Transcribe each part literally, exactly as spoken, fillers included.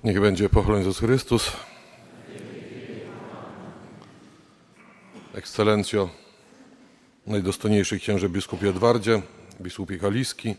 Niech będzie pochwalony Jezus Chrystus. Ekscelencjo, najdostojniejszy księże biskupie Edwardzie, biskupie Kaliski,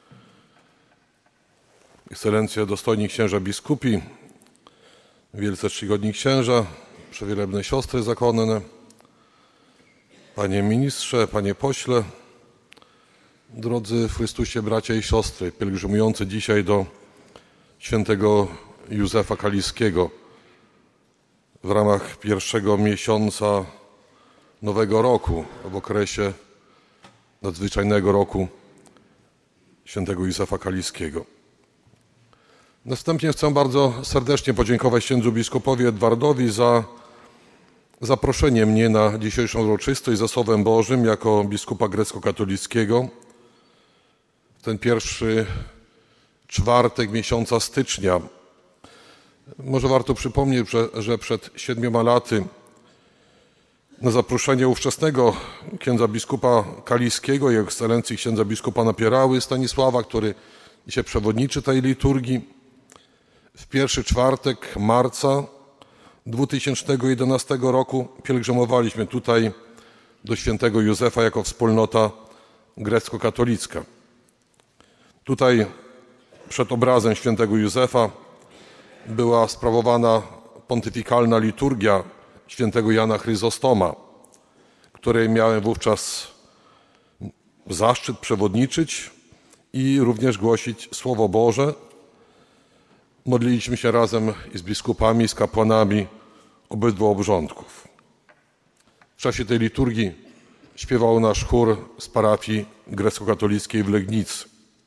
Ekscelencjo, dostojni księża biskupi, wielce czcigodni księża, przewielebne siostry zakonne, panie ministrze, panie pośle, drodzy w Chrystusie bracia i siostry, pielgrzymujący dzisiaj do świętego Józefa Kaliskiego w ramach pierwszego miesiąca nowego roku, w okresie nadzwyczajnego roku świętego Józefa Kaliskiego. Następnie chcę bardzo serdecznie podziękować księdzu biskupowi Edwardowi za zaproszenie mnie na dzisiejszą uroczystość za Słowem Bożym jako biskupa grecko-katolickiego. Ten pierwszy czwartek miesiąca stycznia. Może warto przypomnieć, że, że przed siedmioma laty na zaproszenie ówczesnego księdza biskupa Kaliskiego i ekscelencji księdza biskupa Napierały Stanisława, który dzisiaj przewodniczy tej liturgii, w pierwszy czwartek marca dwa tysiące jedenastego roku pielgrzymowaliśmy tutaj do świętego Józefa jako wspólnota grecko-katolicka. Tutaj przed obrazem świętego Józefa była sprawowana pontyfikalna liturgia świętego Jana Chryzostoma, której miałem wówczas zaszczyt przewodniczyć i również głosić Słowo Boże. Modliliśmy się razem z biskupami, z kapłanami obydwu obrządków. W czasie tej liturgii śpiewał nasz chór z parafii grecko-katolickiej w Legnicy.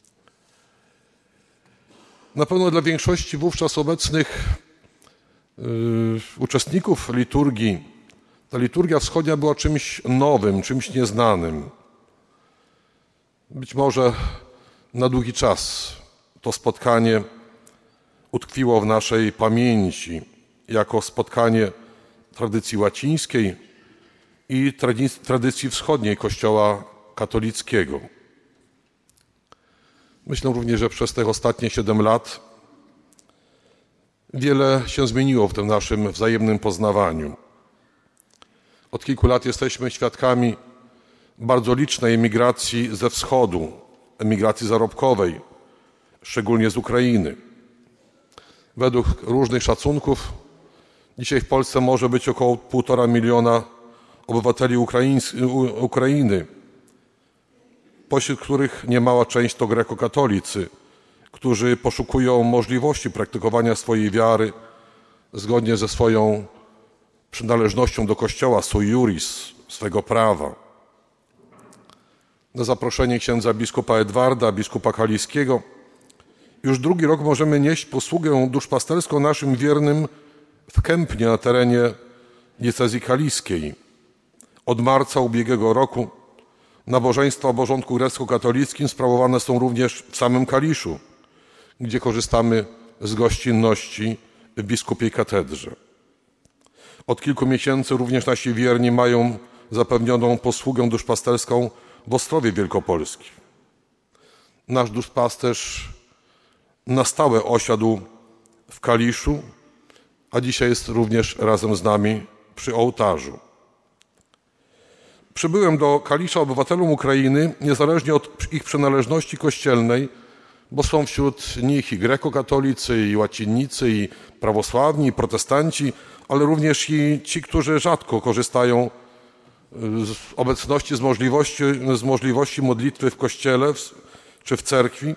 Na pewno dla większości wówczas obecnych yy, uczestników liturgii ta liturgia wschodnia była czymś nowym, czymś nieznanym. Być może na długi czas to spotkanie utkwiło w naszej pamięci jako spotkanie tradycji łacińskiej i tradycji wschodniej Kościoła katolickiego. Myślę również, że przez te ostatnie siedem lat wiele się zmieniło w tym naszym wzajemnym poznawaniu. Od kilku lat jesteśmy świadkami bardzo licznej emigracji ze wschodu, emigracji zarobkowej, szczególnie z Ukrainy. Według różnych szacunków dzisiaj w Polsce może być około półtora miliona obywateli Ukrainy, pośród których niemała część to grekokatolicy, którzy poszukują możliwości praktykowania swojej wiary zgodnie ze swoją przynależnością do Kościoła, sui iuris, swego prawa. Na zaproszenie księdza biskupa Edwarda, biskupa Kaliskiego, już drugi rok możemy nieść posługę duszpasterską naszym wiernym w Kępnie na terenie diecezji kaliskiej. Od marca ubiegłego roku nabożeństwa o porządku grecko-katolickim sprawowane są również w samym Kaliszu, gdzie korzystamy z gościnności w biskupiej katedrze. Od kilku miesięcy również nasi wierni mają zapewnioną posługę duszpasterską w Ostrowie Wielkopolskim. Nasz duszpasterz na stałe osiadł w Kaliszu, a dzisiaj jest również razem z nami przy ołtarzu. Przybyłem do Kalisza obywatelom Ukrainy niezależnie od ich przynależności kościelnej, bo są wśród nich i grekokatolicy, i łacinnicy, i prawosławni, i protestanci, ale również i ci, którzy rzadko korzystają z obecności, z możliwości, z możliwości modlitwy w kościele czy w cerkwi.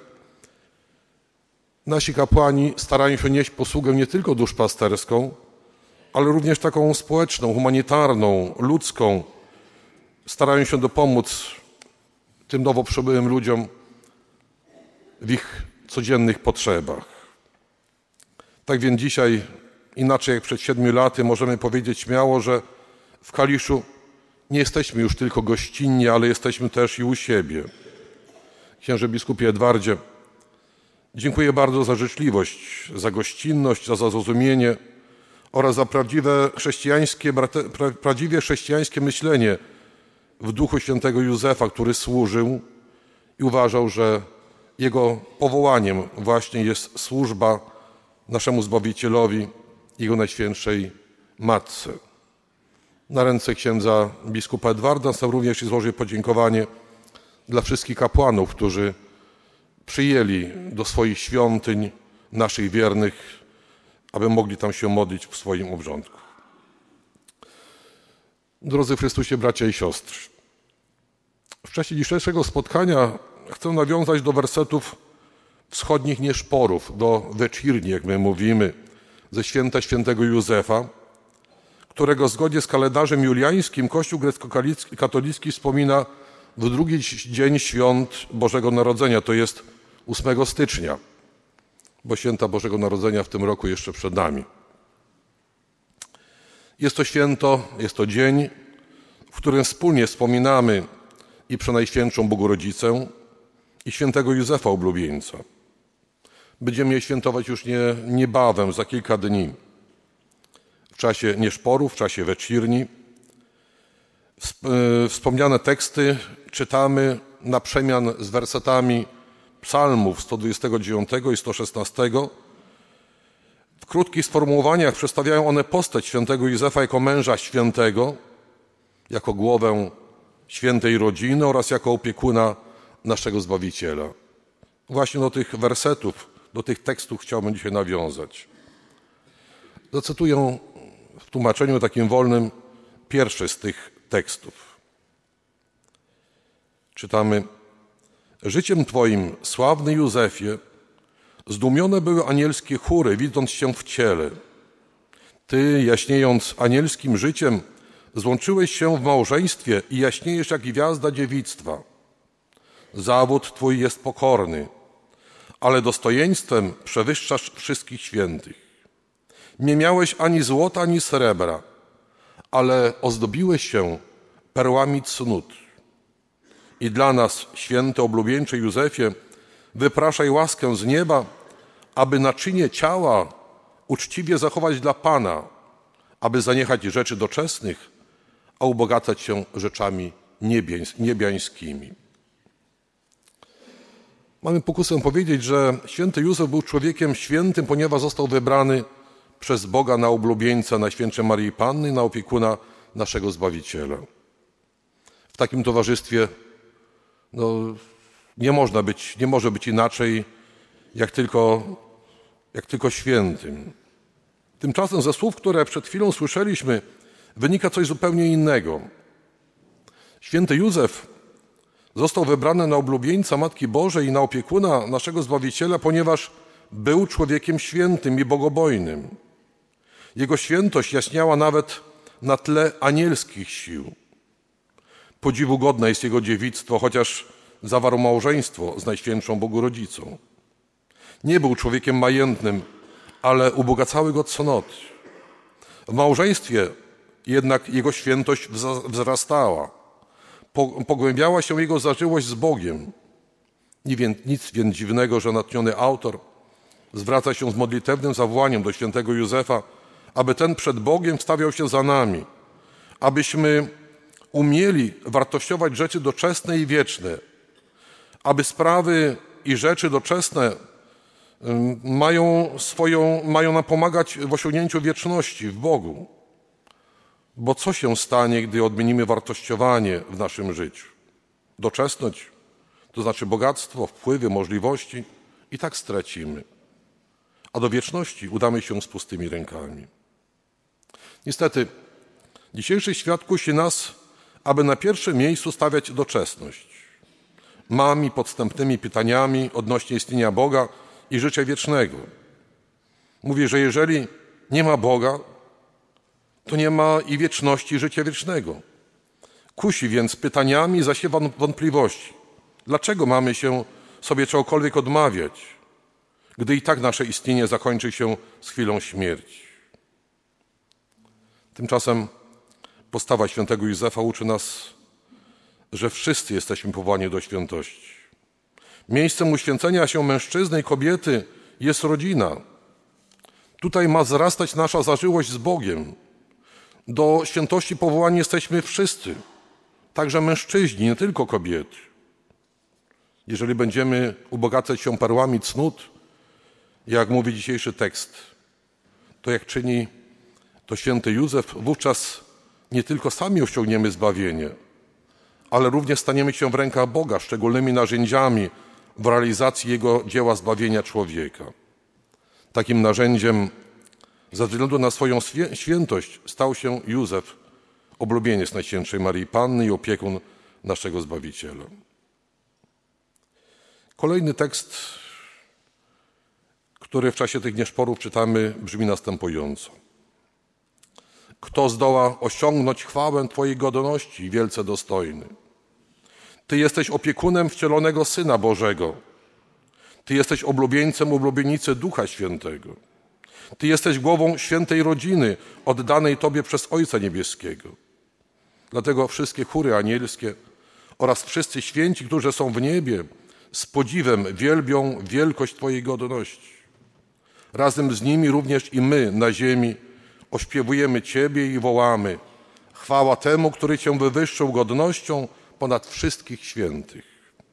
Nasi kapłani starają się nieść posługę nie tylko duszpasterską, ale również taką społeczną, humanitarną, ludzką. Starają się dopomóc tym nowo przybyłym ludziom w ich codziennych potrzebach. Tak więc dzisiaj, inaczej jak przed siedmiu laty, możemy powiedzieć śmiało, że w Kaliszu nie jesteśmy już tylko gościnni, ale jesteśmy też i u siebie. Księże biskupie Edwardzie, dziękuję bardzo za życzliwość, za gościnność, za zrozumienie oraz za prawdziwe chrześcijańskie, prawdziwie chrześcijańskie myślenie w duchu świętego Józefa, który służył i uważał, że jego powołaniem właśnie jest służba naszemu Zbawicielowi, Jego Najświętszej Matce. Na ręce księdza biskupa Edwarda chcę również złożyć podziękowanie dla wszystkich kapłanów, którzy przyjęli do swoich świątyń naszych wiernych, aby mogli tam się modlić w swoim obrządku. Drodzy w Chrystusie, bracia i siostry, w czasie dzisiejszego spotkania chcę nawiązać do wersetów wschodnich nieszporów, do wieczirni, jak my mówimy, ze święta świętego Józefa, którego zgodnie z kalendarzem juliańskim Kościół grecko-katolicki wspomina w drugi dzień świąt Bożego Narodzenia, to jest ósmego stycznia, bo święta Bożego Narodzenia w tym roku jeszcze przed nami. Jest to święto, jest to dzień, w którym wspólnie wspominamy i Przenajświętszą Bogorodzicę, i świętego Józefa Oblubieńca. Będziemy je świętować już nie, niebawem, za kilka dni, w czasie nieszporów, w czasie wieczirni. Wspomniane teksty czytamy na przemian z wersetami psalmów sto dwudziestego dziewiątego i sto szesnastego. W krótkich sformułowaniach przedstawiają one postać świętego Józefa jako męża świętego, jako głowę świętej rodziny oraz jako opiekuna naszego Zbawiciela. Właśnie do tych wersetów, do tych tekstów chciałbym dzisiaj nawiązać. Zacytuję w tłumaczeniu takim wolnym pierwszy z tych tekstów. Czytamy: życiem Twoim, sławny Józefie, zdumione były anielskie chóry, widząc Cię w ciele. Ty, jaśniejąc anielskim życiem, złączyłeś się w małżeństwie i jaśniejesz jak gwiazda dziewictwa. Zawód Twój jest pokorny, ale dostojeństwem przewyższasz wszystkich świętych. Nie miałeś ani złota, ani srebra, ale ozdobiłeś się perłami cnót. I dla nas, święty oblubieńcze Józefie, wypraszaj łaskę z nieba, aby naczynie ciała uczciwie zachować dla Pana, aby zaniechać rzeczy doczesnych, a ubogacać się rzeczami niebiańskimi. Mamy pokusę powiedzieć, że święty Józef był człowiekiem świętym, ponieważ został wybrany przez Boga na oblubieńca Najświętszej Maryi Panny, na opiekuna naszego Zbawiciela. W takim towarzystwie no, nie można być, nie może być inaczej, jak tylko, jak tylko świętym. Tymczasem ze słów, które przed chwilą słyszeliśmy, wynika coś zupełnie innego. Święty Józef został wybrany na oblubieńca Matki Bożej i na opiekuna naszego Zbawiciela, ponieważ był człowiekiem świętym i bogobojnym. Jego świętość jaśniała nawet na tle anielskich sił. Podziwu godne jest jego dziewictwo, chociaż zawarł małżeństwo z Najświętszą Bogorodzicą. Nie był człowiekiem majętnym, ale ubogacały go cnoty. W małżeństwie jednak jego świętość wzrastała. Pogłębiała się jego zażyłość z Bogiem. Nic więc dziwnego, że natchniony autor zwraca się z modlitewnym zawołaniem do świętego Józefa, aby ten przed Bogiem wstawiał się za nami, abyśmy umieli wartościować rzeczy doczesne i wieczne, aby sprawy i rzeczy doczesne mają, swoją, mają nam pomagać w osiągnięciu wieczności w Bogu. Bo co się stanie, gdy odmienimy wartościowanie w naszym życiu? Doczesność, to znaczy bogactwo, wpływy, możliwości, i tak stracimy. A do wieczności udamy się z pustymi rękami. Niestety, dzisiejszy świat kusi nas, aby na pierwszym miejscu stawiać doczesność. Mami podstępnymi pytaniami odnośnie istnienia Boga i życia wiecznego. Mówi, że jeżeli nie ma Boga, to nie ma i wieczności, życia wiecznego. Kusi więc pytaniami, zasiewa wątpliwości. Dlaczego mamy się sobie czegokolwiek odmawiać, gdy i tak nasze istnienie zakończy się z chwilą śmierci? Tymczasem postawa świętego Józefa uczy nas, że wszyscy jesteśmy powołani do świętości. Miejscem uświęcenia się mężczyzny i kobiety jest rodzina. Tutaj ma wzrastać nasza zażyłość z Bogiem. Do świętości powołani jesteśmy wszyscy, także mężczyźni, nie tylko kobiety. Jeżeli będziemy ubogacać się perłami cnót, Jak mówi dzisiejszy tekst, to jak czyni to święty Józef, wówczas nie tylko sami osiągniemy zbawienie, ale również staniemy się w rękach Boga szczególnymi narzędziami w realizacji Jego dzieła zbawienia człowieka. Takim narzędziem ze względu na swoją świętość stał się Józef, oblubieniec Najświętszej Maryi Panny i opiekun naszego Zbawiciela. Kolejny tekst, który w czasie tych nieszporów czytamy, brzmi następująco. Kto zdoła osiągnąć chwałę Twojej godności, wielce dostojny? Ty jesteś opiekunem wcielonego Syna Bożego. Ty jesteś oblubieńcem oblubienicy Ducha Świętego. Ty jesteś głową świętej rodziny, oddanej Tobie przez Ojca Niebieskiego. Dlatego wszystkie chóry anielskie oraz wszyscy święci, którzy są w niebie, z podziwem wielbią wielkość Twojej godności. Razem z nimi również i my na ziemi ośpiewujemy Ciebie i wołamy: chwała temu, który Cię wywyższył godnością ponad wszystkich świętych.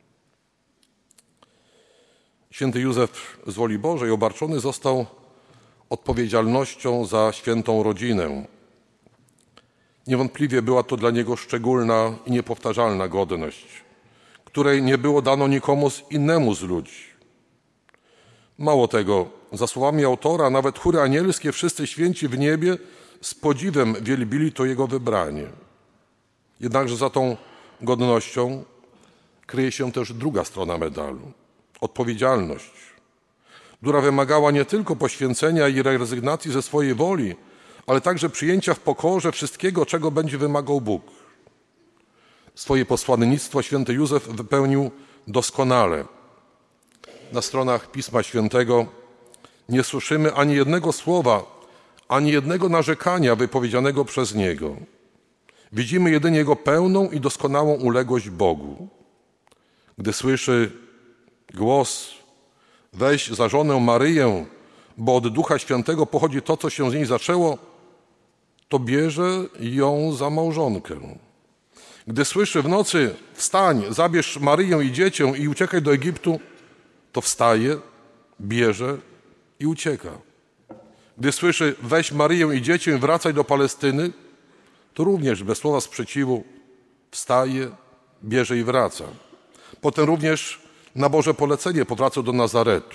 Święty Józef z woli Bożej obarczony został odpowiedzialnością za świętą rodzinę. Niewątpliwie była to dla niego szczególna i niepowtarzalna godność, której nie było dano nikomu innemu z ludzi. Mało tego, za słowami autora, nawet chóry anielskie, wszyscy święci w niebie z podziwem wielbili to jego wybranie. Jednakże za tą godnością kryje się też druga strona medalu – odpowiedzialność, która wymagała nie tylko poświęcenia i rezygnacji ze swojej woli, ale także przyjęcia w pokorze wszystkiego, czego będzie wymagał Bóg. Swoje posłannictwo święty Józef wypełnił doskonale. Na stronach Pisma Świętego nie słyszymy ani jednego słowa, ani jednego narzekania wypowiedzianego przez niego. Widzimy jedynie jego pełną i doskonałą uległość Bogu. Gdy słyszy głos: weź za żonę Maryję, bo od Ducha Świętego pochodzi to, co się z niej zaczęło, to bierze ją za małżonkę. Gdy słyszy w nocy: wstań, zabierz Maryję i dziecię i uciekaj do Egiptu, to wstaje, bierze i ucieka. Gdy słyszy: weź Maryję i dziecię i wracaj do Palestyny, to również bez słowa sprzeciwu wstaje, bierze i wraca. Potem również na Boże polecenie powraca do Nazaretu.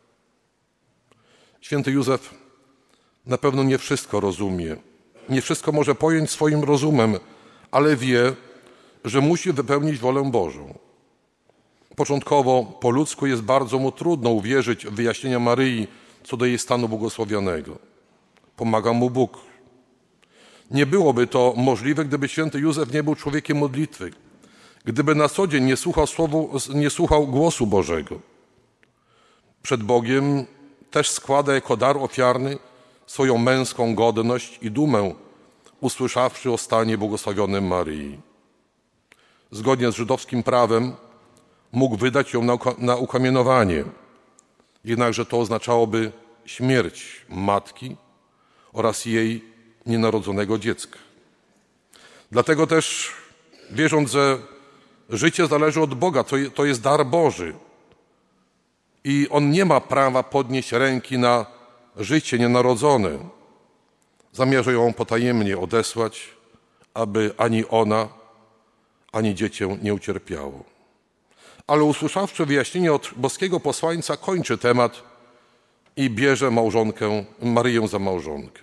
Święty Józef na pewno nie wszystko rozumie, nie wszystko może pojąć swoim rozumem, ale wie, że musi wypełnić wolę Bożą. Początkowo po ludzku jest bardzo mu trudno uwierzyć w wyjaśnienia Maryi co do jej stanu błogosławionego. Pomaga mu Bóg. Nie byłoby to możliwe, gdyby święty Józef nie był człowiekiem modlitwy, gdyby na co dzień nie słuchał, słowu, nie słuchał głosu Bożego. Przed Bogiem też składa jako dar ofiarny swoją męską godność i dumę, usłyszawszy o stanie błogosławionym Maryi. Zgodnie z żydowskim prawem mógł wydać ją na, na ukamienowanie, jednakże to oznaczałoby śmierć matki oraz jej nienarodzonego dziecka. Dlatego też, wierząc, że życie zależy od Boga, to, to jest dar Boży i On nie ma prawa podnieść ręki na życie nienarodzone, zamierza ją potajemnie odesłać, aby ani ona, ani dziecię nie ucierpiało. Ale usłyszawszy wyjaśnienie od boskiego posłańca, kończy temat i bierze małżonkę, Maryję za małżonkę.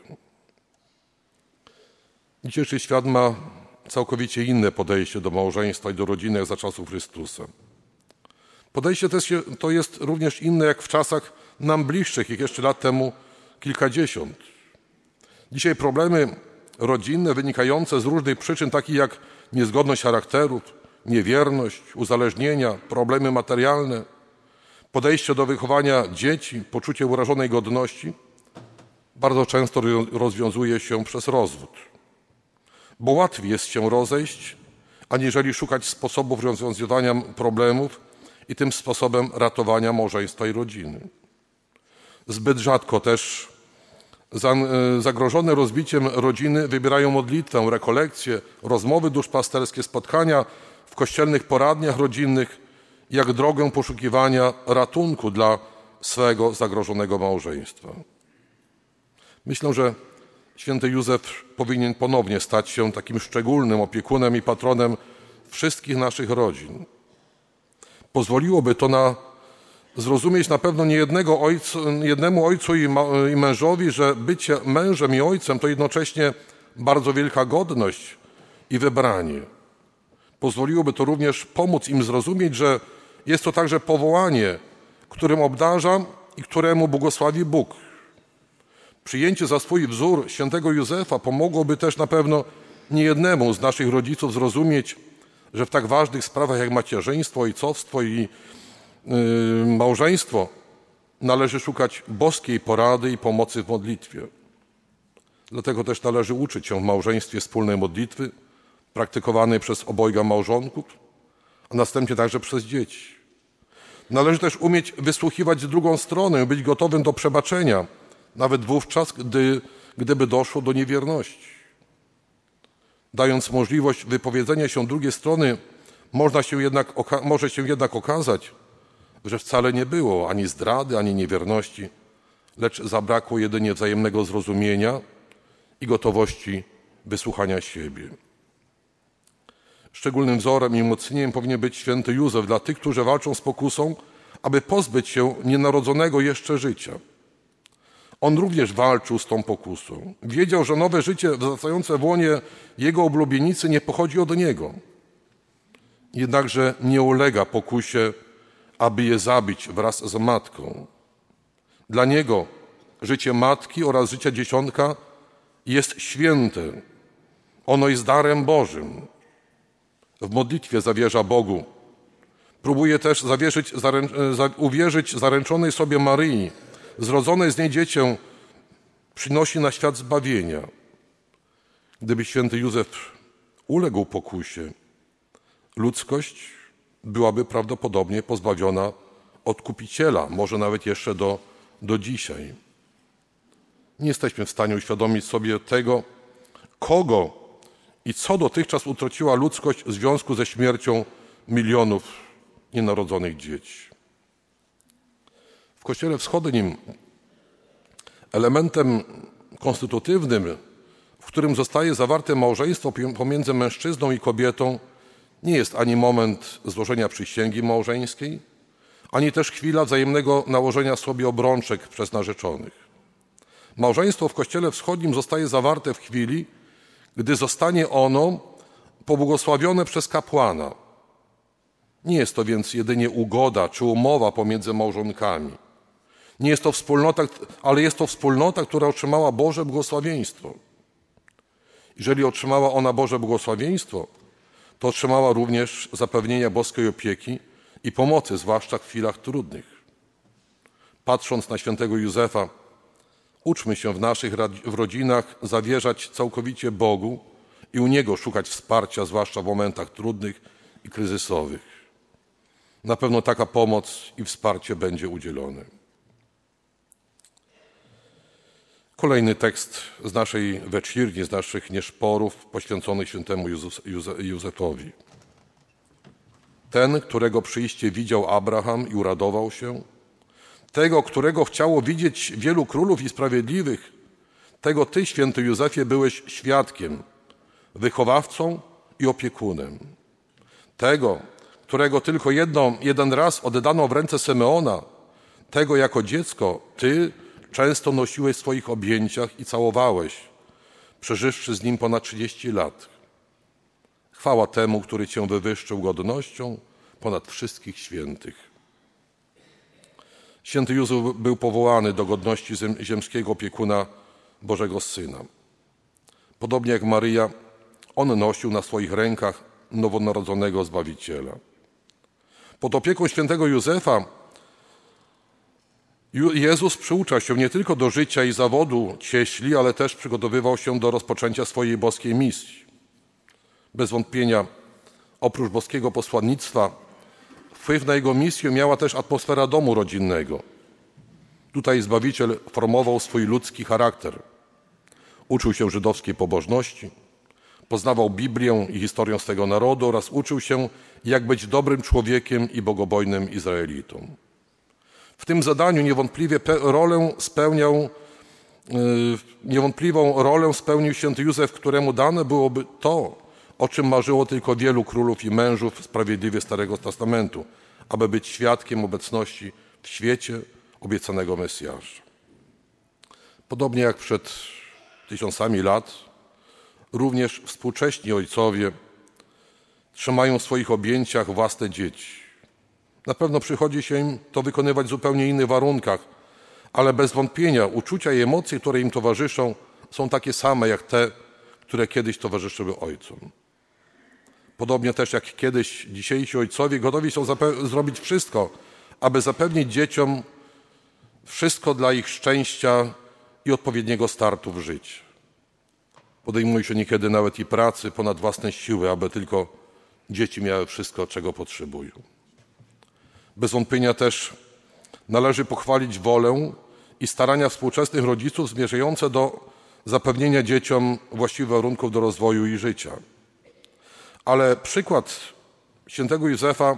Dzisiejszy świat ma całkowicie inne podejście do małżeństwa i do rodziny jak za czasów Chrystusa. Podejście to jest również inne jak w czasach nam bliższych, jak jeszcze lat temu kilkadziesiąt. Dzisiaj problemy rodzinne wynikające z różnych przyczyn, takich jak niezgodność charakterów, niewierność, uzależnienia, problemy materialne, podejście do wychowania dzieci, poczucie urażonej godności, bardzo często rozwiązuje się przez rozwód. Bo łatwiej jest się rozejść, aniżeli szukać sposobów rozwiązywania problemów i tym sposobem ratowania małżeństwa i rodziny. Zbyt rzadko też zagrożone rozbiciem rodziny wybierają modlitwę, rekolekcje, rozmowy duszpasterskie, spotkania w kościelnych poradniach rodzinnych jak drogę poszukiwania ratunku dla swego zagrożonego małżeństwa. Myślę, że święty Józef powinien ponownie stać się takim szczególnym opiekunem i patronem wszystkich naszych rodzin. Pozwoliłoby to na zrozumieć na pewno nie jednego ojcu, jednemu ojcu i, ma, i mężowi, że bycie mężem i ojcem to jednocześnie bardzo wielka godność i wybranie. Pozwoliłoby to również pomóc im zrozumieć, że jest to także powołanie, którym obdarza i któremu błogosławi Bóg. Przyjęcie za swój wzór świętego Józefa pomogłoby też na pewno niejednemu z naszych rodziców zrozumieć, że w tak ważnych sprawach jak macierzyństwo, ojcowstwo i yy, małżeństwo należy szukać boskiej porady i pomocy w modlitwie. Dlatego też należy uczyć się w małżeństwie wspólnej modlitwy, praktykowanej przez obojga małżonków, a następnie także przez dzieci. Należy też umieć wysłuchiwać drugą stronę, być gotowym do przebaczenia, nawet wówczas, gdy, gdyby doszło do niewierności. Dając możliwość wypowiedzenia się drugiej strony, można się jednak, może się jednak okazać, że wcale nie było ani zdrady, ani niewierności, lecz zabrakło jedynie wzajemnego zrozumienia i gotowości wysłuchania siebie. Szczególnym wzorem i umocnieniem powinien być święty Józef dla tych, którzy walczą z pokusą, aby pozbyć się nienarodzonego jeszcze życia. On również walczył z tą pokusą. Wiedział, że nowe życie wzrastające w łonie jego oblubienicy nie pochodzi od niego. Jednakże nie ulega pokusie, aby je zabić wraz z matką. Dla niego życie matki oraz życie dzieciątka jest święte. Ono jest darem Bożym. W modlitwie zawierza Bogu. Próbuje też zawierzyć, zarę- za, uwierzyć zaręczonej sobie Maryi. Zrodzone z niej dziecię przynosi na świat zbawienia. Gdyby święty Józef uległ pokusie, ludzkość byłaby prawdopodobnie pozbawiona Odkupiciela, może nawet jeszcze do, do dzisiaj. Nie jesteśmy w stanie uświadomić sobie tego, kogo i co dotychczas utraciła ludzkość w związku ze śmiercią milionów nienarodzonych dzieci. W Kościele Wschodnim elementem konstytutywnym, w którym zostaje zawarte małżeństwo pomiędzy mężczyzną i kobietą, nie jest ani moment złożenia przysięgi małżeńskiej, ani też chwila wzajemnego nałożenia sobie obrączek przez narzeczonych. Małżeństwo w Kościele Wschodnim zostaje zawarte w chwili, gdy zostanie ono pobłogosławione przez kapłana. Nie jest to więc jedynie ugoda czy umowa pomiędzy małżonkami. Nie jest to wspólnota, ale jest to wspólnota, która otrzymała Boże błogosławieństwo. Jeżeli otrzymała ona Boże błogosławieństwo, to otrzymała również zapewnienia boskiej opieki i pomocy, zwłaszcza w chwilach trudnych. Patrząc na świętego Józefa, uczmy się w naszych w rodzinach zawierzać całkowicie Bogu i u Niego szukać wsparcia, zwłaszcza w momentach trudnych i kryzysowych. Na pewno taka pomoc i wsparcie będzie udzielone. Kolejny tekst z naszej wieczirni, z naszych nieszporów poświęcony świętemu Józefowi. Ten, którego przyjście widział Abraham i uradował się, tego, którego chciało widzieć wielu królów i sprawiedliwych, tego Ty, święty Józefie, byłeś świadkiem, wychowawcą i opiekunem. Tego, którego tylko jedno, jeden raz oddano w ręce Symeona, tego jako dziecko Ty często nosiłeś w swoich objęciach i całowałeś, przeżywszy z nim ponad trzydzieści lat. Chwała temu, który Cię wywyższył godnością ponad wszystkich świętych. Święty Józef był powołany do godności ziemskiego opiekuna Bożego Syna. Podobnie jak Maryja, on nosił na swoich rękach nowonarodzonego Zbawiciela. Pod opieką świętego Józefa Jezus przyucza się nie tylko do życia i zawodu cieśli, ale też przygotowywał się do rozpoczęcia swojej boskiej misji. Bez wątpienia, oprócz boskiego posłannictwa, wpływ na jego misję miała też atmosfera domu rodzinnego. Tutaj Zbawiciel formował swój ludzki charakter. Uczył się żydowskiej pobożności, poznawał Biblię i historię swego narodu oraz uczył się, jak być dobrym człowiekiem i bogobojnym Izraelitą. W tym zadaniu niewątpliwie rolę spełniał, niewątpliwą rolę spełnił święty Józef, któremu dane byłoby to, o czym marzyło tylko wielu królów i mężów sprawiedliwie Starego Testamentu, aby być świadkiem obecności w świecie obiecanego Mesjasza. Podobnie jak przed tysiącami lat, również współcześni ojcowie trzymają w swoich objęciach własne dzieci. Na pewno przychodzi się im to wykonywać w zupełnie innych warunkach, ale bez wątpienia uczucia i emocje, które im towarzyszą, są takie same jak te, które kiedyś towarzyszyły ojcom. Podobnie też jak kiedyś dzisiejsi ojcowie gotowi są zrobić wszystko, aby zapewnić dzieciom wszystko dla ich szczęścia i odpowiedniego startu w życiu. Podejmują się niekiedy nawet i pracy ponad własne siły, aby tylko dzieci miały wszystko, czego potrzebują. Bez wątpienia też należy pochwalić wolę i starania współczesnych rodziców zmierzające do zapewnienia dzieciom właściwych warunków do rozwoju i życia. Ale przykład świętego Józefa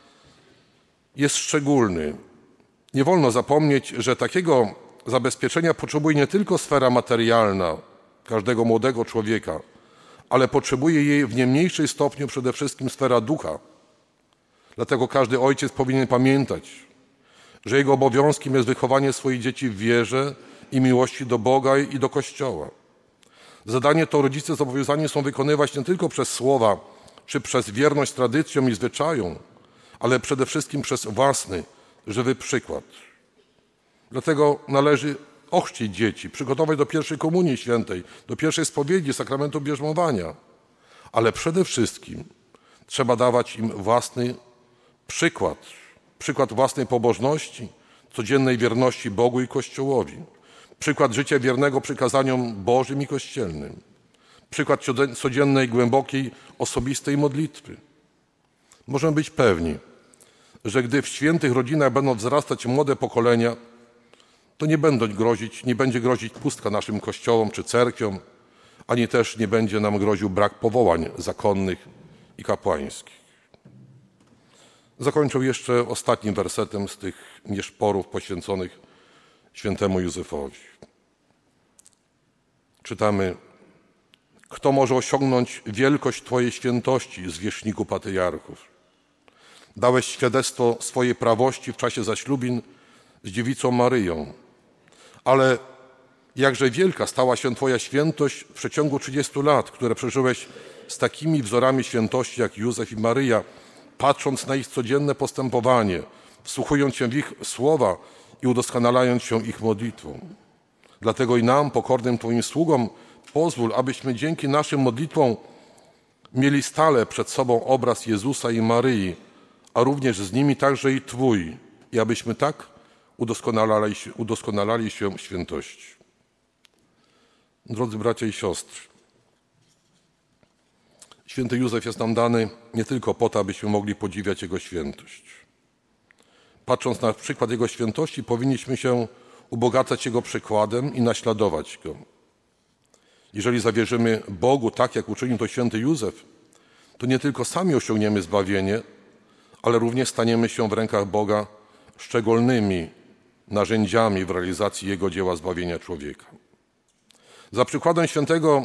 jest szczególny. Nie wolno zapomnieć, że takiego zabezpieczenia potrzebuje nie tylko sfera materialna każdego młodego człowieka, ale potrzebuje jej w nie mniejszym stopniu przede wszystkim sfera ducha. Dlatego każdy ojciec powinien pamiętać, że jego obowiązkiem jest wychowanie swoich dzieci w wierze i miłości do Boga i do Kościoła. Zadanie to rodzice zobowiązani są wykonywać nie tylko przez słowa, czy przez wierność tradycjom i zwyczajom, ale przede wszystkim przez własny, żywy przykład. Dlatego należy ochrzcić dzieci, przygotować do pierwszej komunii świętej, do pierwszej spowiedzi, sakramentu bierzmowania, ale przede wszystkim trzeba dawać im własny przykład, przykład własnej pobożności, codziennej wierności Bogu i Kościołowi, przykład życia wiernego przykazaniom Bożym i kościelnym, przykład codziennej, głębokiej, osobistej modlitwy. Możemy być pewni, że gdy w świętych rodzinach będą wzrastać młode pokolenia, to nie, będą grozić, nie będzie grozić pustka naszym kościołom czy cerkwiom, ani też nie będzie nam groził brak powołań zakonnych i kapłańskich. Zakończę jeszcze ostatnim wersetem z tych nieszporów poświęconych świętemu Józefowi. Czytamy: kto może osiągnąć wielkość Twojej świętości, zwierzchniku patriarchów? Dałeś świadectwo swojej prawości w czasie zaślubin z dziewicą Maryją. Ale jakże wielka stała się Twoja świętość w przeciągu trzydziestu lat, które przeżyłeś z takimi wzorami świętości jak Józef i Maryja, patrząc na ich codzienne postępowanie, wsłuchując się w ich słowa i udoskonalając się ich modlitwą. Dlatego i nam, pokornym Twoim sługom, pozwól, abyśmy dzięki naszym modlitwom mieli stale przed sobą obraz Jezusa i Maryi, a również z nimi także i Twój, i abyśmy tak udoskonalali, udoskonalali się w świętości. Drodzy bracia i siostry, święty Józef jest nam dany nie tylko po to, abyśmy mogli podziwiać Jego świętość. Patrząc na przykład Jego świętości, powinniśmy się ubogacać Jego przykładem i naśladować Go. Jeżeli zawierzymy Bogu tak, jak uczynił to święty Józef, to nie tylko sami osiągniemy zbawienie, ale również staniemy się w rękach Boga szczególnymi narzędziami w realizacji Jego dzieła zbawienia człowieka. Za przykładem świętego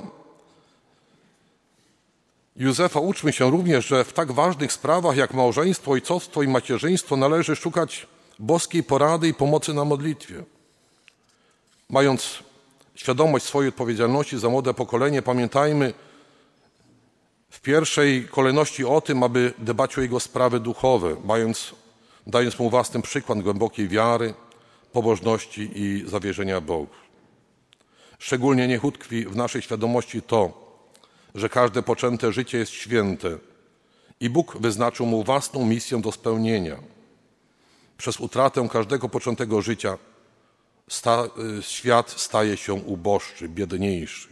Józefa uczmy się również, że w tak ważnych sprawach jak małżeństwo, ojcostwo i macierzyństwo należy szukać boskiej porady i pomocy na modlitwie. Mając świadomość swojej odpowiedzialności za młode pokolenie, pamiętajmy w pierwszej kolejności o tym, aby dbać o jego sprawy duchowe, mając, dając mu własny przykład głębokiej wiary, pobożności i zawierzenia Bogu. Szczególnie niech utkwi w naszej świadomości to, że każde poczęte życie jest święte i Bóg wyznaczył mu własną misję do spełnienia. Przez utratę każdego poczętego życia sta, świat staje się uboższy, biedniejszy.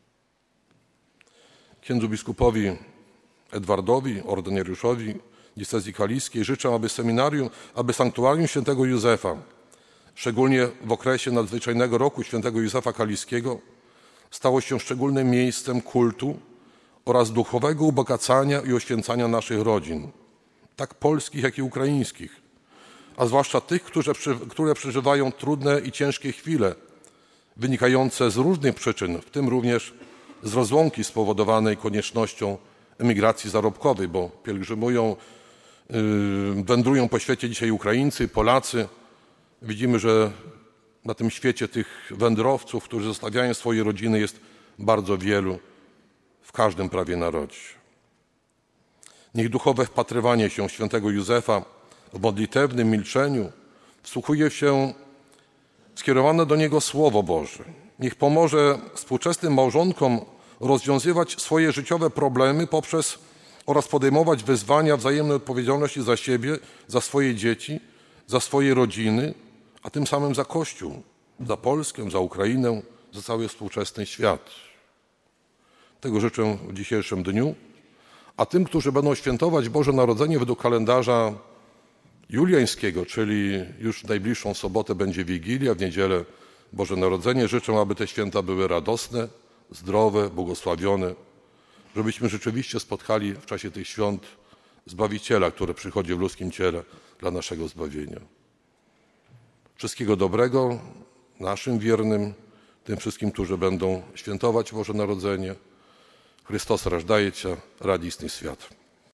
Księdzu biskupowi Edwardowi, ordynariuszowi diecezji kaliskiej życzę, aby seminarium, aby sanktuarium świętego Józefa, szczególnie w okresie nadzwyczajnego roku świętego Józefa Kaliskiego, stało się szczególnym miejscem kultu oraz duchowego ubogacania i oświęcania naszych rodzin, tak polskich, jak i ukraińskich, a zwłaszcza tych, które, które przeżywają trudne i ciężkie chwile, wynikające z różnych przyczyn, w tym również z rozłąki spowodowanej koniecznością emigracji zarobkowej, bo pielgrzymują, yy, wędrują po świecie dzisiaj Ukraińcy, Polacy. Widzimy, że na tym świecie tych wędrowców, którzy zostawiają swoje rodziny, jest bardzo wielu, w każdym prawie narodzie. Niech duchowe wpatrywanie się świętego Józefa w modlitewnym milczeniu wsłuchuje się skierowane do niego Słowo Boże. Niech pomoże współczesnym małżonkom rozwiązywać swoje życiowe problemy poprzez oraz podejmować wyzwania wzajemnej odpowiedzialności za siebie, za swoje dzieci, za swoje rodziny, a tym samym za Kościół, za Polskę, za Ukrainę, za cały współczesny świat. Tego życzę w dzisiejszym dniu. A tym, którzy będą świętować Boże Narodzenie według kalendarza juliańskiego, czyli już w najbliższą sobotę będzie Wigilia, w niedzielę Boże Narodzenie, życzę, aby te święta były radosne, zdrowe, błogosławione, żebyśmy rzeczywiście spotkali w czasie tych świąt Zbawiciela, który przychodzi w ludzkim ciele dla naszego zbawienia. Wszystkiego dobrego naszym wiernym, tym wszystkim, którzy będą świętować Boże Narodzenie. Chrystus рождається, радісний свят.